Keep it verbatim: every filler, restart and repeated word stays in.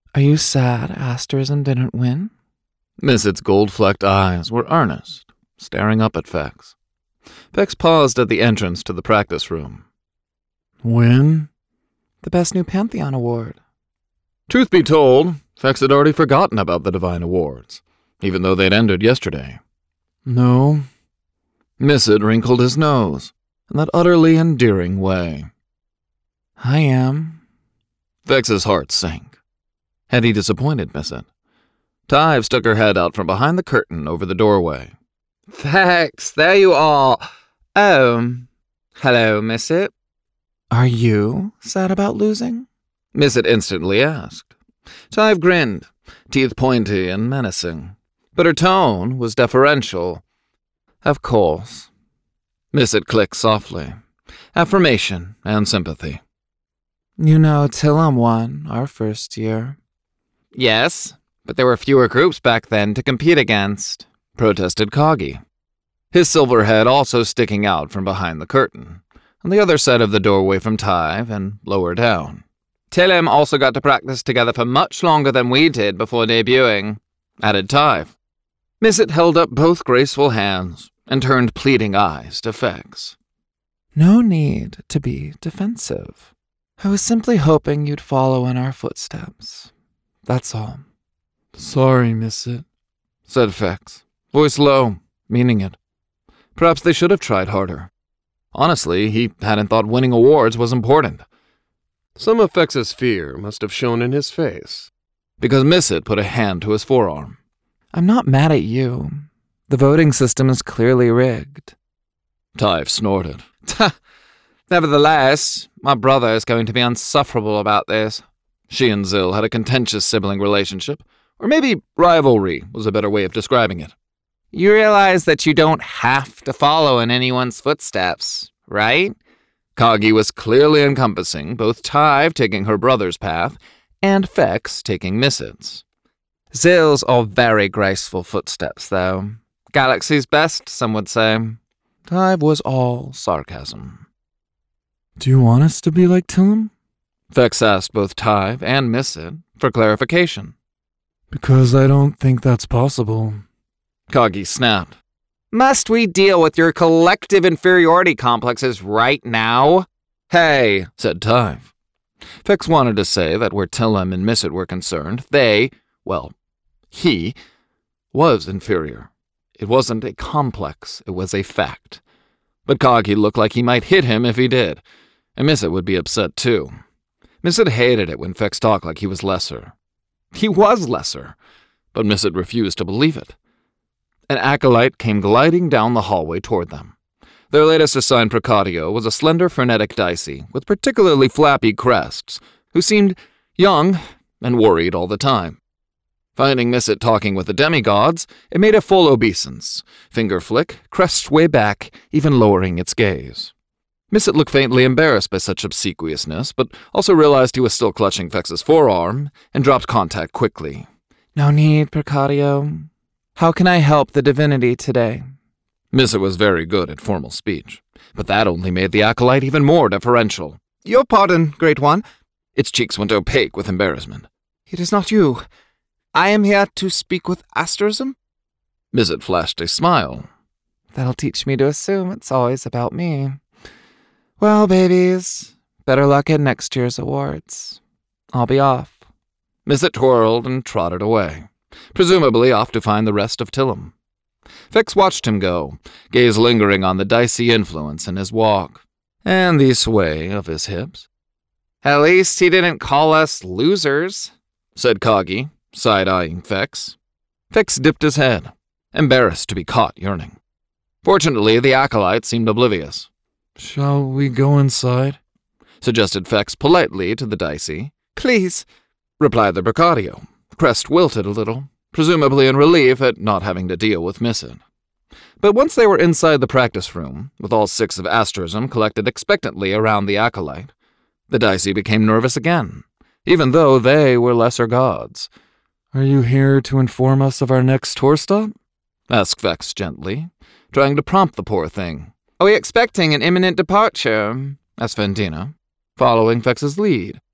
Are you sad Asterism didn't win? Misset's gold-flecked eyes were earnest, staring up at Fex. Fex paused at the entrance to the practice room. Win? The Best New Pantheon Award. Truth be told, Fex had already forgotten about the Divine Awards, even though they'd ended yesterday. No. Misset wrinkled his nose in that utterly endearing way. I am. Fex's heart sank. Had he disappointed Misset? Tive stuck her head out from behind the curtain over the doorway. Fex, there you are. Oh, hello, Misset. Are you sad about losing? Misset instantly asked. Tive grinned, teeth pointy and menacing, but her tone was deferential. Of course. Misset clicked softly. Affirmation and sympathy. You know, Tillam won our first year. Yes, but there were fewer groups back then to compete against, protested Kagi, his silver head also sticking out from behind the curtain, on the other side of the doorway from Tive and lower down. Tillam also got to practice together for much longer than we did before debuting, added Tive. Misset held up both graceful hands and turned pleading eyes to Fex. No need to be defensive. I was simply hoping you'd follow in our footsteps. That's all. Sorry, Misset, said Fex, voice low, meaning it. Perhaps they should have tried harder. Honestly, he hadn't thought winning awards was important. Some of Fex's fear must have shown in his face, because Misset put a hand to his forearm. I'm not mad at you. The voting system is clearly rigged. Tive snorted. Nevertheless, my brother is going to be insufferable about this. She and Zill had a contentious sibling relationship, or maybe rivalry was a better way of describing it. You realize that you don't have to follow in anyone's footsteps, right? Kagi was clearly encompassing both Tive taking her brother's path and Fex taking Misset's. Zill's are very graceful footsteps, though. Galaxy's best, some would say. Tive was all sarcasm. Do you want us to be like Tillam? Fex asked both Tive and Misset for clarification. Because I don't think that's possible. Kagi snapped. Must we deal with your collective inferiority complexes right now? Hey, said Tive. Fex wanted to say that where Tillam and Misset were concerned, they, well, he, was inferior. It wasn't a complex, it was a fact. But Kagi looked like he might hit him if he did, and Misset would be upset too. Misset hated it when Fex talked like he was lesser. He was lesser, but Misset refused to believe it. An acolyte came gliding down the hallway toward them. Their latest assigned Precario was a slender, frenetic Dicey with particularly flappy crests, who seemed young and worried all the time. Finding Misset talking with the demigods, it made a full obeisance, finger flick, crest way back, even lowering its gaze. Misset looked faintly embarrassed by such obsequiousness, but also realized he was still clutching Fex's forearm, and dropped contact quickly. No need, Precario. How can I help the divinity today? Misset was very good at formal speech, but that only made the acolyte even more deferential. Your pardon, Great One. Its cheeks went opaque with embarrassment. It is not you. I am here to speak with Asterism. Misset flashed a smile. That'll teach me to assume it's always about me. Well, babies, better luck at next year's awards. I'll be off. Misset twirled and trotted away, presumably off to find the rest of Tillam. Fex watched him go, gaze lingering on the dicey influence in his walk, and the sway of his hips. At least he didn't call us losers, said Kagi, side-eyeing Fex. Fex dipped his head, embarrassed to be caught yearning. Fortunately, the acolyte seemed oblivious. Shall we go inside? Suggested Fex politely to the Dicey. Please, replied the Precario. Crest wilted a little, presumably in relief at not having to deal with Misset. But once they were inside the practice room, with all six of Asterism collected expectantly around the acolyte, the Dicey became nervous again, even though they were lesser gods. Are you here to inform us of our next tour stop? Asked Fex gently, trying to prompt the poor thing. Are we expecting an imminent departure? Asked Ventina, following Fex's lead.